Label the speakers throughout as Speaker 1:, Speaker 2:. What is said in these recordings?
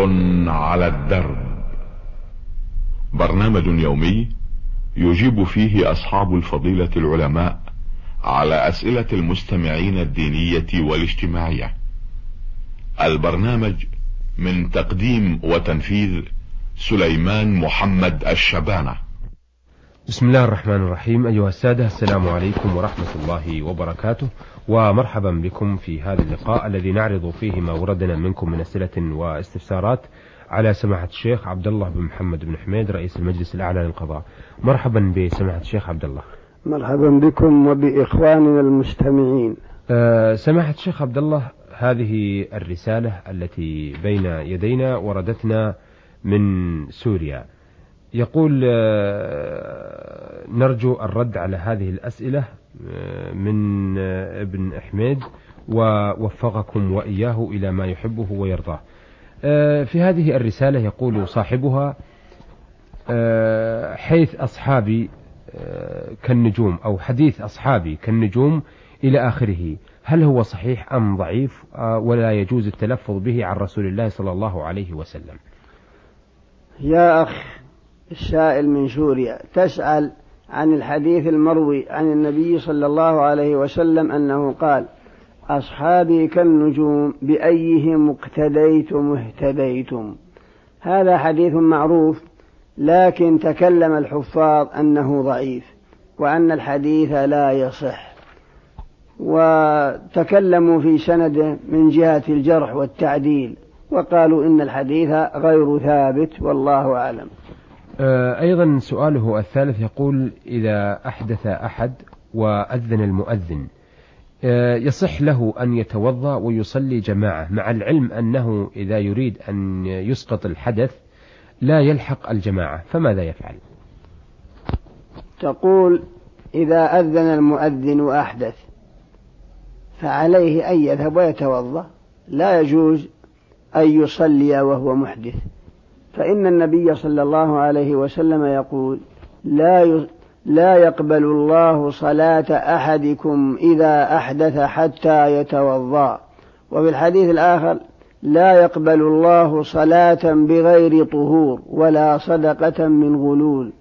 Speaker 1: على الدرب، برنامج يومي يجيب فيه أصحاب الفضيلة العلماء على أسئلة المستمعين الدينية والاجتماعية. البرنامج من تقديم وتنفيذ سليمان محمد الشبانة.
Speaker 2: بسم الله الرحمن الرحيم. أيها السادة، السلام عليكم ورحمة الله وبركاته، ومرحبا بكم في هذا اللقاء الذي نعرض فيه ما وردنا منكم من أسئلة واستفسارات على سماحة الشيخ عبد الله بن محمد بن حميد رئيس المجلس الأعلى للقضاء. مرحبا بسماحة الشيخ عبد الله.
Speaker 3: مرحبا بكم وبإخواننا المستمعين.
Speaker 2: سماحة الشيخ عبد الله، هذه الرسالة التي بين يدينا وردتنا من سوريا. يقول نرجو الرد على هذه الأسئلة من ابن حميد، ووفقكم وإياه إلى ما يحبه ويرضاه. في هذه الرسالة يقول صاحبها: حيث أصحابي كالنجوم، أو حديث أصحابي كالنجوم إلى آخره، هل هو صحيح أم ضعيف، ولا يجوز التلفظ به عن رسول الله صلى الله عليه وسلم؟
Speaker 3: يا أخ السائل من سوريا، تسأل عن الحديث المروي عن النبي صلى الله عليه وسلم أنه قال: أصحابي كالنجوم بأيهم اقتديتم اهتديتم. هذا حديث معروف، لكن تكلم الحفاظ أنه ضعيف وأن الحديث لا يصح، وتكلموا في سنده من جهة الجرح والتعديل، وقالوا إن الحديث غير ثابت، والله أعلم.
Speaker 2: أيضا سؤاله الثالث يقول: إذا أحدث أحد وأذن المؤذن، يصح له أن يتوضأ ويصلي جماعة، مع العلم أنه إذا يريد أن يسقط الحدث لا يلحق الجماعة، فماذا يفعل؟
Speaker 3: تقول: إذا أذن المؤذن وأحدث فعليه أن يذهب ويتوضأ، لا يجوز أن يصلي وهو محدث، فإن النبي صلى الله عليه وسلم يقول: لا يقبل الله صلاة أحدكم إذا أحدث حتى يتوضأ. وفي الحديث الآخر: لا يقبل الله صلاة بغير طهور ولا صدقة من غلول.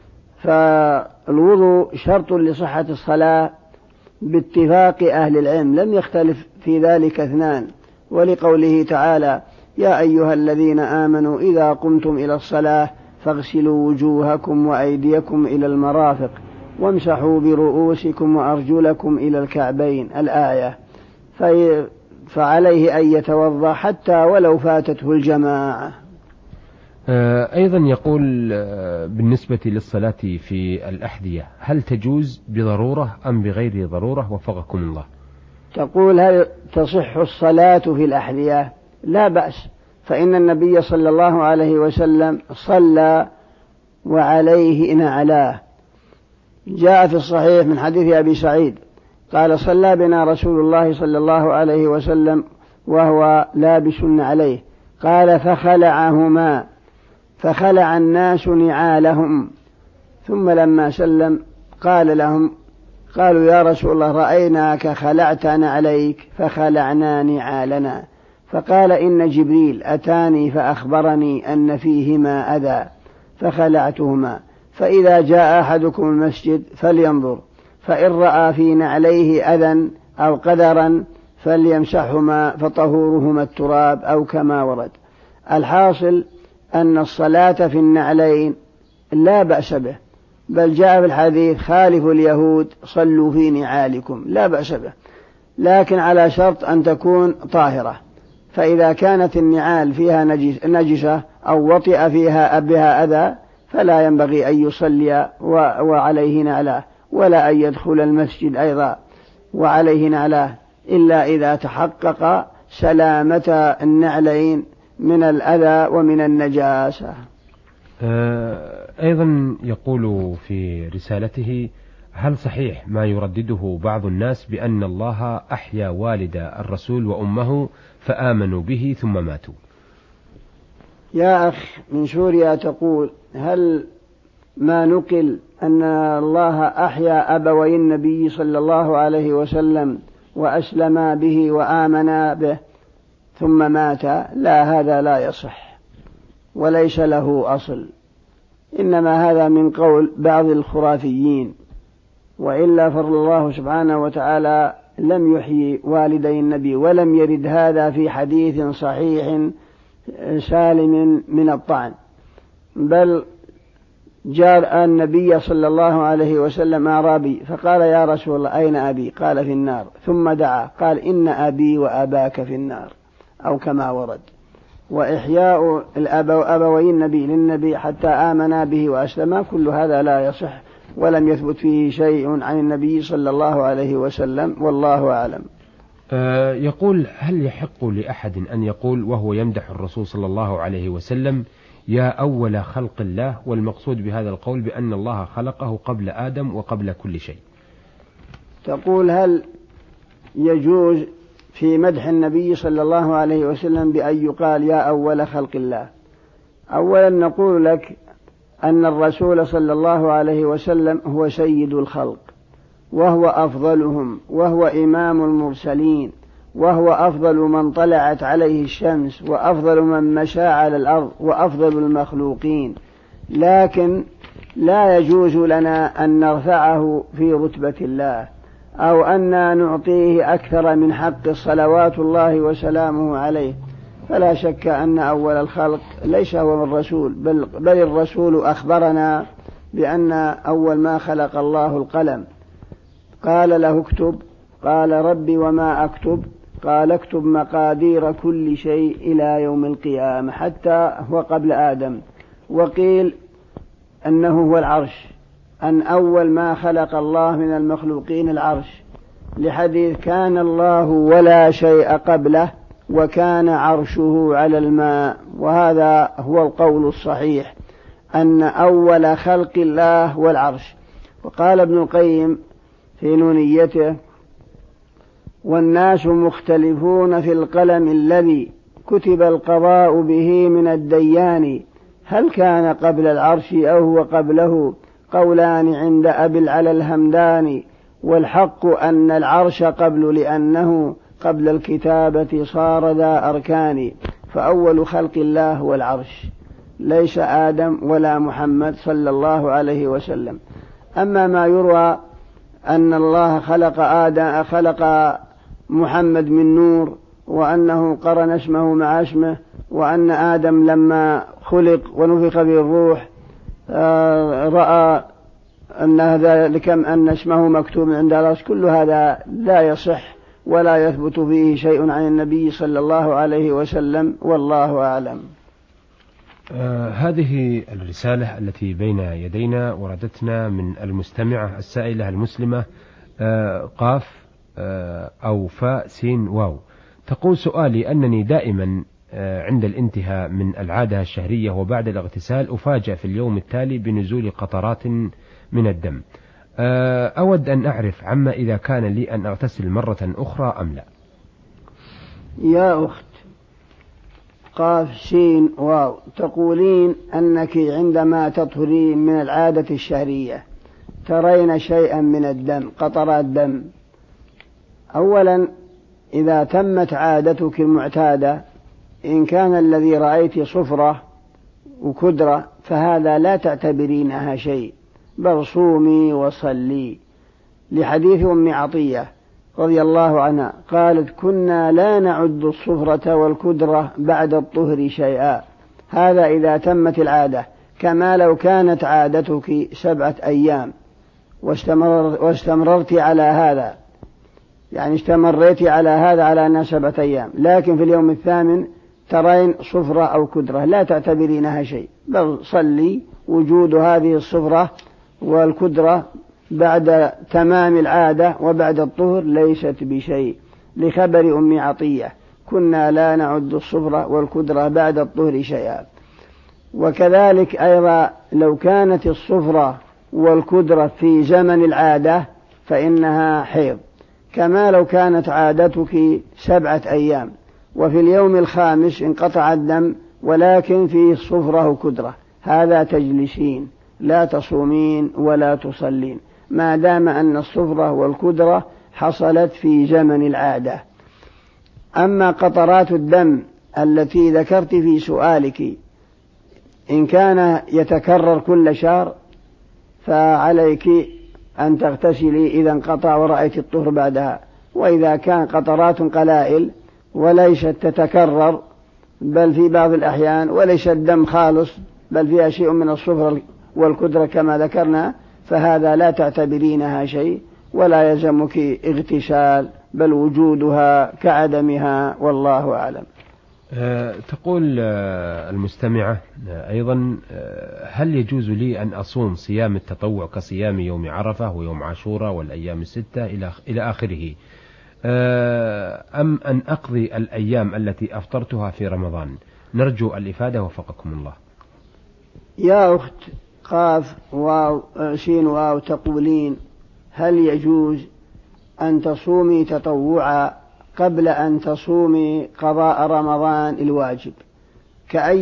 Speaker 3: فالوضوء شرط لصحة الصلاة باتفاق أهل العلم، لم يختلف في ذلك اثنان، ولقوله تعالى: يا أيها الذين آمنوا إذا قمتم إلى الصلاة فاغسلوا وجوهكم وأيديكم إلى المرافق وامسحوا برؤوسكم وأرجلكم إلى الكعبين، الآية. فعليه أن يتوضأ حتى ولو فاتته الجماعة.
Speaker 2: أيضا يقول: بالنسبة للصلاة في الأحذية، هل تجوز بضرورة أم بغير ضرورة؟ وفقكم الله.
Speaker 3: تقول: هل تصح الصلاة في الأحذية؟ لا بأس، فإن النبي صلى الله عليه وسلم صلى وعليه نعلاه. جاء في الصحيح من حديث أبي سعيد قال: صلى بنا رسول الله صلى الله عليه وسلم وهو لابس عليه، قال: فخلعهما، فخلع الناس نعالهم، ثم لما سلم قال لهم: قالوا: يا رسول الله، رأيناك خلعتنا عليك فخلعنا نعالنا. فقال: إن جبريل أتاني فأخبرني أن فيهما أذى فخلعتهما، فإذا جاء أحدكم المسجد فلينظر، فإن رأى في نعليه أذى أو قدرا فليمسحهما فطهورهما التراب، أو كما ورد. الحاصل أن الصلاة في النعلين لا بأس به، بل جاء في الحديث: خالفوا اليهود صلوا في نعالكم، لا بأس به، لكن على شرط أن تكون طاهرة. فإذا كانت النعال فيها نجسة أو وطئ فيها بها أذى فلا ينبغي أن يصلي وعليه نعلاه، ولا أن يدخل المسجد أيضا وعليه نعلاه، إلا إذا تحقق سلامة النعلين من الأذى ومن النجاسة.
Speaker 2: أيضا يقول في رسالته: هل صحيح ما يردده بعض الناس بأن الله أحيا والد الرسول وأمه فآمنوا به ثم ماتوا؟
Speaker 3: يا أخ من سوريا، تقول: هل ما نقل أن الله أحيا أبوي النبي صلى الله عليه وسلم وأسلما به وآمنا به ثم مات؟ لا، هذا لا يصح. وليس له أصل، إنما هذا من قول بعض الخرافيين، وإلا فالله سبحانه وتعالى لم يحيي والدي النبي، ولم يرد هذا في حديث صحيح سالم من الطعن، بل جاء النبي صلى الله عليه وسلم أعرابي فقال يا رسول الله أين أبي؟ قال في النار، ثم دعا قال إن أبي وأباك في النار، أو كما ورد. وإحياء أبوي النبي للنبي حتى آمنا به وأسلما، كل هذا لا يصح ولم يثبت فيه شيء عن النبي صلى الله عليه وسلم، والله أعلم.
Speaker 2: يقول: هل يحق لأحد أن يقول وهو يمدح الرسول صلى الله عليه وسلم يا أول خلق الله، والمقصود بهذا القول بأن الله خلقه قبل آدم وقبل كل شيء؟
Speaker 3: تقول هل يجوز في مدح النبي صلى الله عليه وسلم بأن يقال يا أول خلق الله؟ أولا نقول لك أن الرسول صلى الله عليه وسلم هو سيد الخلق، وهو أفضلهم، وهو إمام المرسلين، وهو أفضل من طلعت عليه الشمس، وأفضل من مشى على الأرض، وأفضل المخلوقين، لكن لا يجوز لنا أن نرفعه في رتبة الله، أو أن نعطيه أكثر من حق صلوات الله وسلامه عليه. فلا شك أن أول الخلق ليس هو الرسول، بل الرسول أخبرنا بأن أول ما خلق الله القلم، قال له اكتب، قال ربي وما أكتب؟ قال اكتب مقادير كل شيء إلى يوم القيامة، حتى هو قبل آدم. وقيل أنه هو العرش، أن أول ما خلق الله من المخلوقين العرش، لحديث كان الله ولا شيء قبله وكان عرشه على الماء، وهذا هو القول الصحيح أن أول خلق الله والعرش. وقال ابن القيم في نونيته: والناس مختلفون في القلم الذي كتب القضاء به من الديان، هل كان قبل العرش أو هو قبله؟ قولان عند أبي العلا الهمداني، والحق أن العرش قبل، لأنه قبل الكتابة صار ذا أركان. فأول خلق الله هو العرش، ليس آدم ولا محمد صلى الله عليه وسلم. أما ما يروى أن الله خلق محمد من نور، وأنه قرن اسمه مع اسمه، وأن آدم لما خلق ونفخ به الروح رأى أن ذلك أن اسمه مكتوب عند العرش، كل هذا لا يصح ولا يثبت فيه شيء عن النبي صلى الله عليه وسلم، والله أعلم.
Speaker 2: هذه الرسالة التي بين يدينا وردتنا من المستمعة السائلة المسلمة قاف أو فاء سين واو، تقول: سؤالي أنني دائما عند الانتهاء من العادة الشهرية وبعد الاغتسال أفاجأ في اليوم التالي بنزول قطرات من الدم، أود أن أعرف عما إذا كان لي أن أغتسل مرة أخرى أم لا.
Speaker 3: يا أخت قاف سين واو، تقولين أنك عندما تطهرين من العادة الشهرية ترين شيئا من الدم، قطرات دم. أولا إذا تمت عادتك المعتادة، إن كان الذي رأيت صفرة وكدرة فهذا لا تعتبرينها شيء، بل صومي وصلي، لحديث أم عطية رضي الله عنها قالت: كنا لا نعد الصفرة والكدرة بعد الطهر شيئا. هذا إذا تمت العادة، كما لو كانت عادتك 7 أيام واستمررت على هذا، يعني استمريت على هذا على أنها 7 أيام، لكن في اليوم الثامن ترين صفرة أو كدرة لا تعتبرينها شيء، بل صلي. وجود هذه الصفرة والكدرة بعد تمام العادة وبعد الطهر ليست بشيء، لخبر أم عطية: كنا لا نعد الصفرة والكدرة بعد الطهر شيئا. وكذلك أيضا لو كانت الصفرة والكدرة في زمن العادة فإنها حيض، كما لو كانت عادتك 7 أيام وفي اليوم الخامس انقطع الدم ولكن فيه صفرة وكدرة، هذا تجلسين لا تصومين ولا تصلين، ما دام أن الصفرة والكدرة حصلت في زمن العادة. أما قطرات الدم التي ذكرت في سؤالك إن كان يتكرر كل شهر فعليك أن تغتسلي إذا انقطع ورأيت الطهر بعدها. وإذا كان قطرات قلائل وليست تتكرر بل في بعض الأحيان وليس الدم خالص بل فيها شيء من الصفر والكدرة كما ذكرنا، فهذا لا تعتبرينها شيء ولا يلزمك اغتسال بل وجودها كعدمها، والله أعلم.
Speaker 2: تقول المستمعة أيضا: هل يجوز لي أن أصوم صيام التطوع كصيام يوم عرفة ويوم عاشوراء والأيام الستة إلى آخره، أم أن أقضي الأيام التي أفطرتها في رمضان؟ نرجو الإفادة وفقكم الله.
Speaker 3: يا أخت قاف واو سين واو تقولين: هل يجوز أن تصومي تطوعا قبل أن تصومي قضاء رمضان الواجب، كأن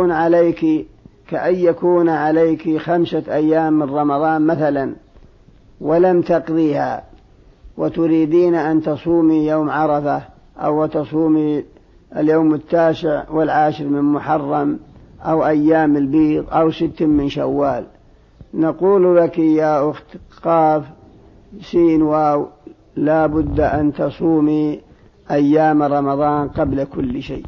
Speaker 3: يكون عليك 5 أيام من رمضان مثلا ولم تقضيها وتريدين أن تصومي يوم عرفة أو تصومي اليوم 9 و10 من محرم أو أيام البيض أو 6 من شوال؟ نقول لك يا أخت قاف سين واو: لا بد أن تصومي أيام رمضان قبل كل شيء،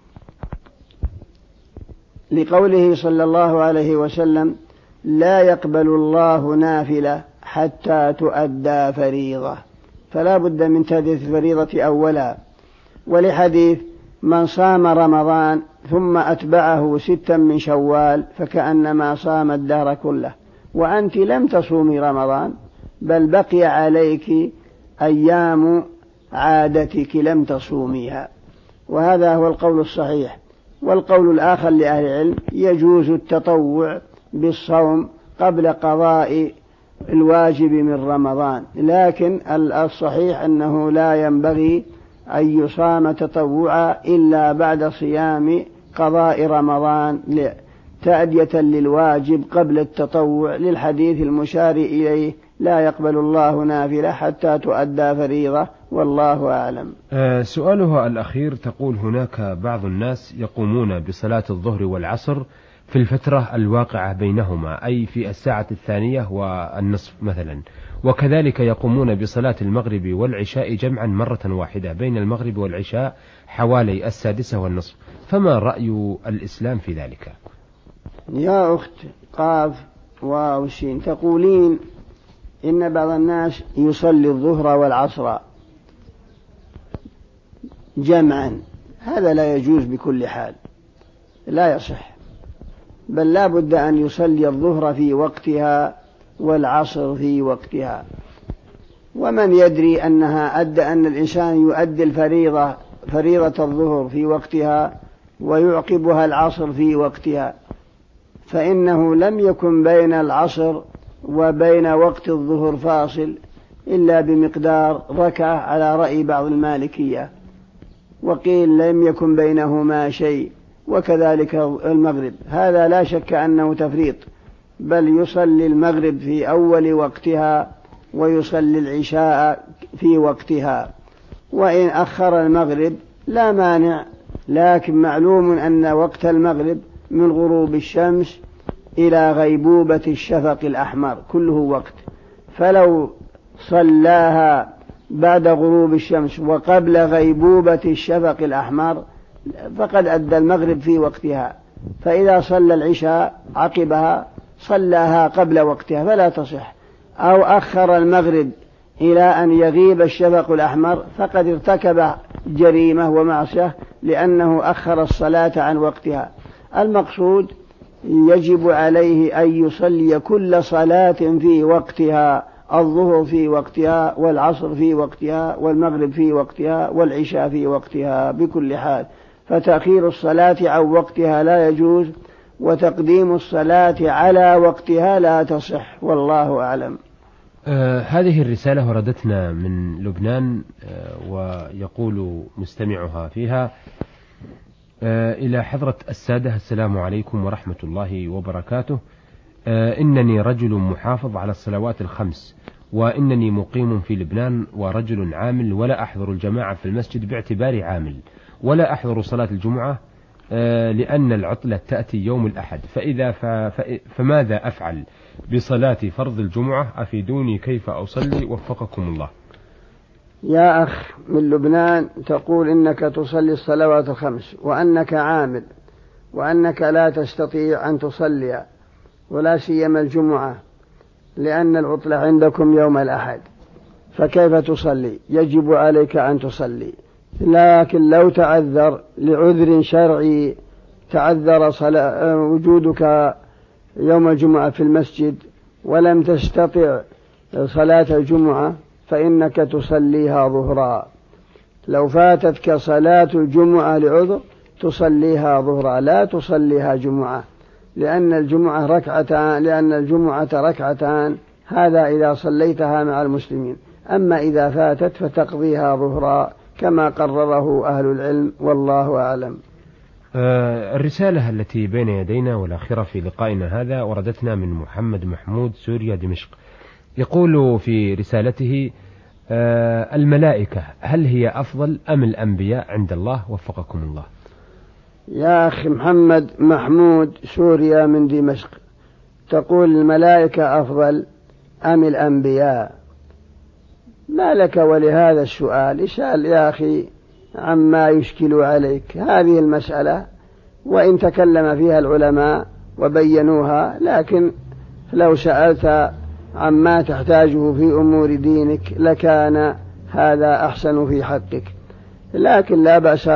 Speaker 3: لقوله صلى الله عليه وسلم: لا يقبل الله نافلة حتى تؤدى فريضة، فلا بد من تأدية الفريضة أولا. ولحديث: من صام رمضان ثم أتبعه 6 من شوال فكأنما صام الدهر كله، وأنت لم تصومي رمضان بل بقي عليك أيام عادتك لم تصوميها، وهذا هو القول الصحيح. والقول الآخر لأهل العلم: يجوز التطوع بالصوم قبل قضاء الواجب من رمضان، لكن الصحيح أنه لا ينبغي أن يصام تطوعا إلا بعد صيام قضاء رمضان تأدية للواجب قبل التطوع، للحديث المشار إليه: لا يقبل الله نافلة حتى تؤدى فريضة، والله أعلم.
Speaker 2: سؤالها الأخير تقول: هناك بعض الناس يقومون بصلاة الظهر والعصر في الفترة الواقعة بينهما، أي في الساعة 2:30 مثلا، وكذلك يقومون بصلاة المغرب والعشاء جمعا مرة واحدة بين المغرب والعشاء حوالي 6:30، فما رأي الإسلام في ذلك؟
Speaker 3: يا أخت قاف واو شين تقولين: إن بعض الناس يصلي الظهر والعصر جمعا، هذا لا يجوز بكل حال، لا يصح، بل لا بد أن يصلي الظهر في وقتها والعصر في وقتها. ومن يدري أن الإنسان يؤدي فريضة الظهر في وقتها ويعقبها العصر في وقتها، فإنه لم يكن بين العصر وبين وقت الظهر فاصل إلا بمقدار ركعة على رأي بعض المالكية، وقيل لم يكن بينهما شيء، وكذلك المغرب، هذا لا شك أنه تفريط، بل يصلي المغرب في أول وقتها ويصلي العشاء في وقتها، وإن أخر المغرب لا مانع، لكن معلوم أن وقت المغرب من غروب الشمس إلى غيبوبة الشفق الأحمر كله وقت، فلو صلاها بعد غروب الشمس وقبل غيبوبة الشفق الأحمر فقد أدى المغرب في وقتها، فإذا صلى العشاء عقبها صلاها قبل وقتها فلا تصح، أو أخر المغرب إلى أن يغيب الشفق الأحمر فقد ارتكب جريمة ومعصية لأنه أخر الصلاة عن وقتها. المقصود يجب عليه أن يصلي كل صلاة في وقتها، الظهر في وقتها والعصر في وقتها والمغرب في وقتها والعشاء في وقتها بكل حال، فتأخير الصلاة عن وقتها لا يجوز، وتقديم الصلاة على وقتها لا تصح، والله أعلم.
Speaker 2: هذه الرسالة وردتنا من لبنان، ويقول مستمعها فيها: إلى حضرة السادة، السلام عليكم ورحمة الله وبركاته. إنني رجل محافظ على الصلوات الخمس، وإنني مقيم في لبنان ورجل عامل، ولا أحضر الجماعة في المسجد باعتباري عامل، ولا أحضر صلاة الجمعة لأن العطلة تأتي يوم الأحد، فماذا أفعل بصلاة فرض الجمعة؟ أفيدوني كيف أصلي وفقكم الله.
Speaker 3: يا أخ من لبنان، تقول إنك تصلي الصلوات الخمس وأنك عامل وأنك لا تستطيع أن تصلي ولا سيما الجمعة لأن العطلة عندكم يوم الأحد، فكيف تصلي؟ يجب عليك أن تصلي، لكن لو تعذر لعذر شرعي، تعذر وجودك يوم الجمعة في المسجد ولم تستطع صلاة الجمعة فإنك تصليها ظهرا. لو فاتتك صلاة الجمعة لعذر تصليها ظهرا لا تصليها جمعة، لأن الجمعة ركعتان، هذا إذا صليتها مع المسلمين. أما إذا فاتت فتقضيها ظهرا كما قرره أهل العلم، والله أعلم.
Speaker 2: الرسالة التي بين يدينا والأخيرة في لقائنا هذا وردتنا من محمد محمود، سوريا دمشق. يقول في رسالته: الملائكة هل هي أفضل أم الأنبياء عند الله وفقكم الله؟
Speaker 3: يا أخي محمد محمود، سوريا من دمشق، تقول الملائكة أفضل أم الأنبياء؟ ما لك ولهذا السؤال؟ اسأل يا أخي عما يشكل عليك. هذه المسألة وإن تكلم فيها العلماء وبينوها، لكن لو سألت عما تحتاجه في أمور دينك لكان هذا أحسن في حقك، لكن لا بأس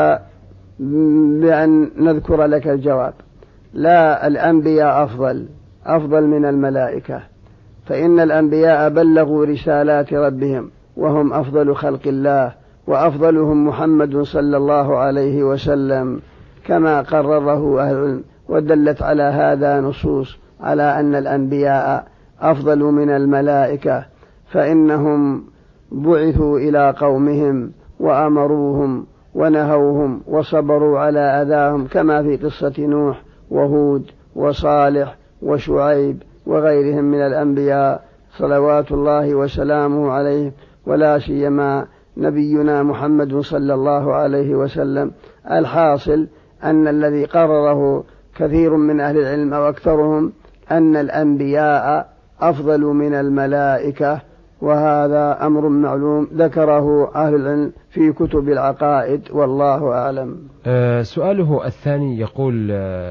Speaker 3: بأن نذكر لك الجواب. لا، الأنبياء أفضل من الملائكة، فإن الأنبياء بلغوا رسالات ربهم وهم أفضل خلق الله، وأفضلهم محمد صلى الله عليه وسلم كما قرره أهل العلم، ودلت على هذا نصوص على أن الأنبياء أفضل من الملائكة، فإنهم بعثوا إلى قومهم وأمروهم ونهوهم وصبروا على أذاهم، كما في قصة نوح وهود وصالح وشعيب وغيرهم من الأنبياء صلوات الله وسلامه عليه، ولا سيما نبينا محمد صلى الله عليه وسلم. الحاصل أن الذي قرره كثير من أهل العلم أو أكثرهم أن الأنبياء أفضل من الملائكة، وهذا أمر معلوم ذكره أهل العلم في كتب العقائد، والله أعلم.
Speaker 2: سؤاله الثاني يقول: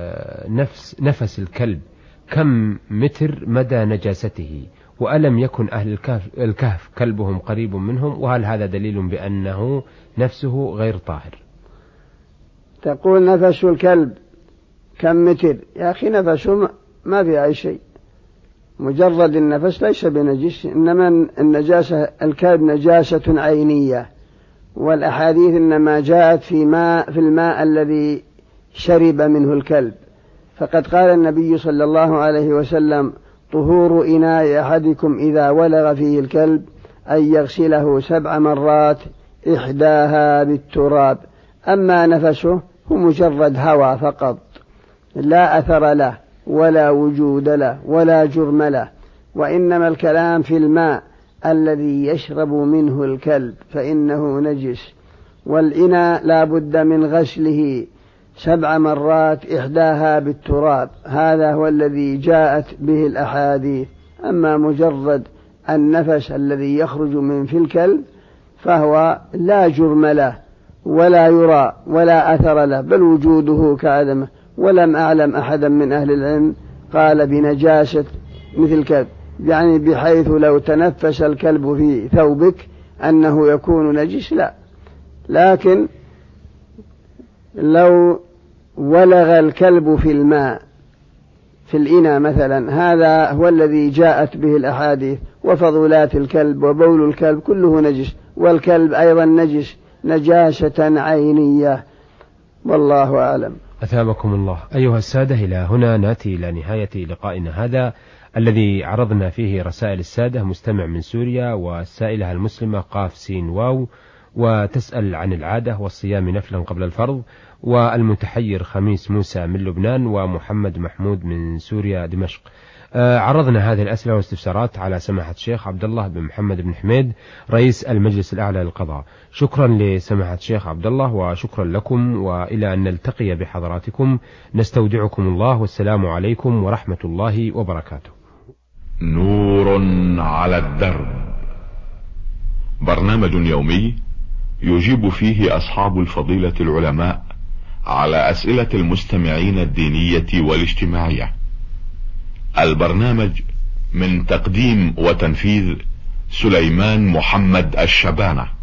Speaker 2: نفس الكلب كم متر مدى نجاسته؟ وألم يكن أهل الكهف كلبهم قريب منهم؟ وهل هذا دليل بأنه نفسه غير طاهر؟
Speaker 3: تقول نفس الكلب كم متر؟ يا أخي نفسه ما في أي شيء، مجرد النفس ليس بنجس، إنما النجاسة الكلب نجاسة عينية، والأحاديث إنما جاءت في الماء الذي شرب منه الكلب. فقد قال النبي صلى الله عليه وسلم: طهور إناء أحدكم إذا ولغ فيه الكلب أن يغسله 7 مرات إحداها بالتراب. أما نفسه هو مجرد هوى فقط، لا أثر له ولا وجود له ولا جرم له، وإنما الكلام في الماء الذي يشرب منه الكلب فإنه نجس، والإناء لا بد من غسله 7 مرات إحداها بالتراب، هذا هو الذي جاءت به الأحاديث. أما مجرد النفس الذي يخرج من في الكلب فهو لا جرم له ولا يرى ولا أثر له، بل وجوده كعدمه، ولم أعلم أحدا من أهل العلم قال بنجاسة مثل الكلب، يعني بحيث لو تنفس الكلب في ثوبك أنه يكون نجس، لا. لكن لو ولغ الكلب في الماء في الإناء مثلا، هذا هو الذي جاءت به الأحاديث، وفضلات الكلب وبول الكلب كله نجس، والكلب أيضا نجس نجاسة عينية، والله أعلم.
Speaker 2: أثابكم الله. أيها السادة، إلى هنا نأتي إلى نهاية لقائنا هذا الذي عرضنا فيه رسائل السادة مستمع من سوريا، والسائلة المسلمة قاف سين واو، وتسأل عن العادة والصيام نفلا قبل الفرض، والمتحير خميس موسى من لبنان، ومحمد محمود من سوريا دمشق. عرضنا هذه الأسئلة والاستفسارات على سماحة الشيخ عبد الله بن محمد بن حميد رئيس المجلس الأعلى للقضاء. شكرا لسماحة الشيخ عبد الله وشكرا لكم، وإلى أن نلتقي بحضراتكم نستودعكم الله، والسلام عليكم ورحمة الله وبركاته.
Speaker 1: نور على الدرب، برنامج يومي يجيب فيه أصحاب الفضيلة العلماء على أسئلة المستمعين الدينية والاجتماعية. البرنامج من تقديم وتنفيذ سليمان محمد الشبانة.